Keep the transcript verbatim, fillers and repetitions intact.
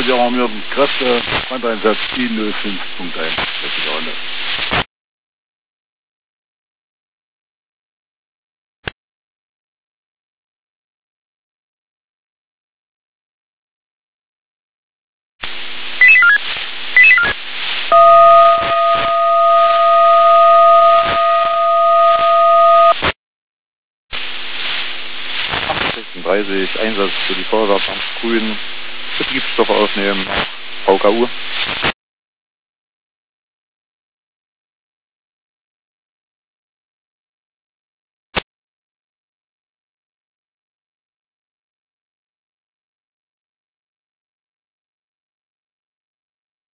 wir haben hier Kräfte, Brandeinsatz I null fünf Punkt eins. sechsunddreißig, Einsatz für die Feuerwehr am Grün, Betriebsstoffe aufnehmen, V K U.